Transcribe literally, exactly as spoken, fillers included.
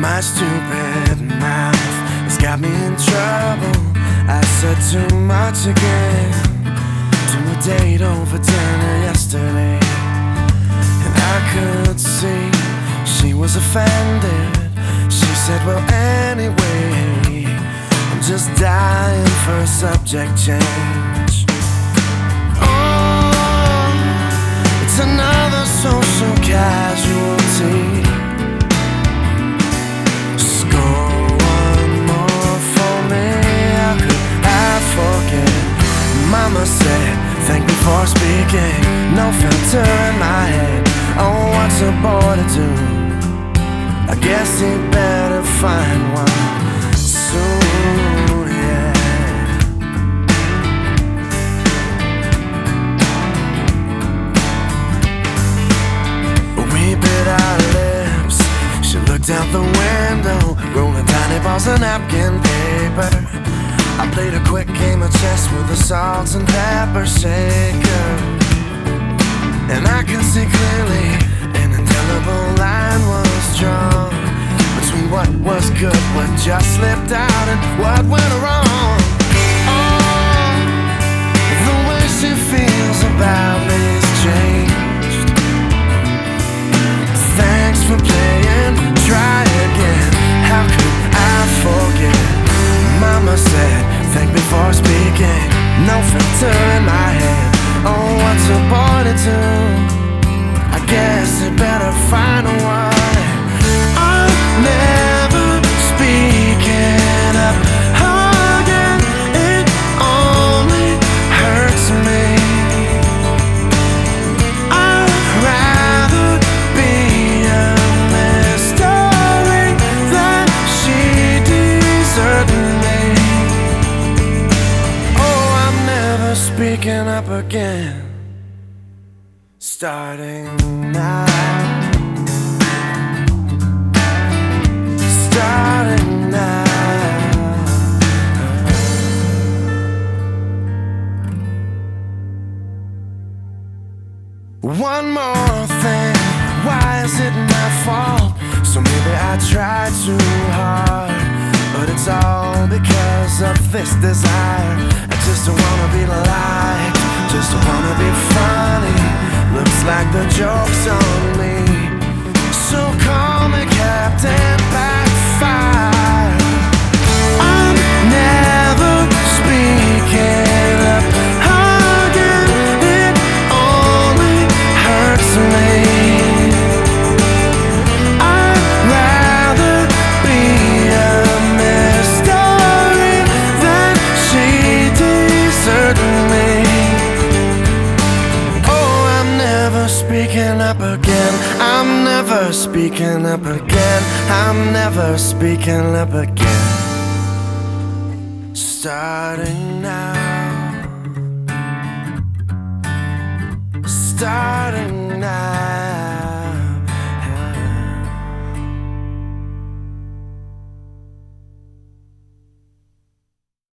My stupid mouth has got me in trouble. I said too much again to a date over dinner yesterday, and I could see she was offended. She said, well, anyway, I'm just dying for a subject change. Oh, it's another social casualty. Score one more for me. How could I forget? Mama said, thank me for speaking. No filter in my head. Oh, what's a boy to do? I guess he better find one soon, yeah. We bit our lips. She looked out the window, rolling tiny balls of napkin paper. I played a quick game of chess with a salt and pepper shaker, and I can see clearly an indelible line was drawn between what was good, what just slipped out, and what went wrong. Oh, the way she feels about me has changed. Thanks for playing, try again. How could I forget? Mama said, thank me for speaking. No filter in my head. Oh, what's a boy to do? I guess I better find one. I'm never speaking up again. It only hurts me. I'd rather be a mystery than she deserted me. Oh, I'm never speaking up again. Starting now. Starting now. One more thing, why is it my fault? So maybe I tried too hard, but it's all because of this desire. I just don't wanna be liked, just don't wanna be funny. Looks like the joke's on me, so call me Captain Backfire. I'm never speaking up again. It only hurts me. I'd rather be a mystery than she deserted me. Speaking up again, I'm never speaking up again. I'm never speaking up again. Starting now. Start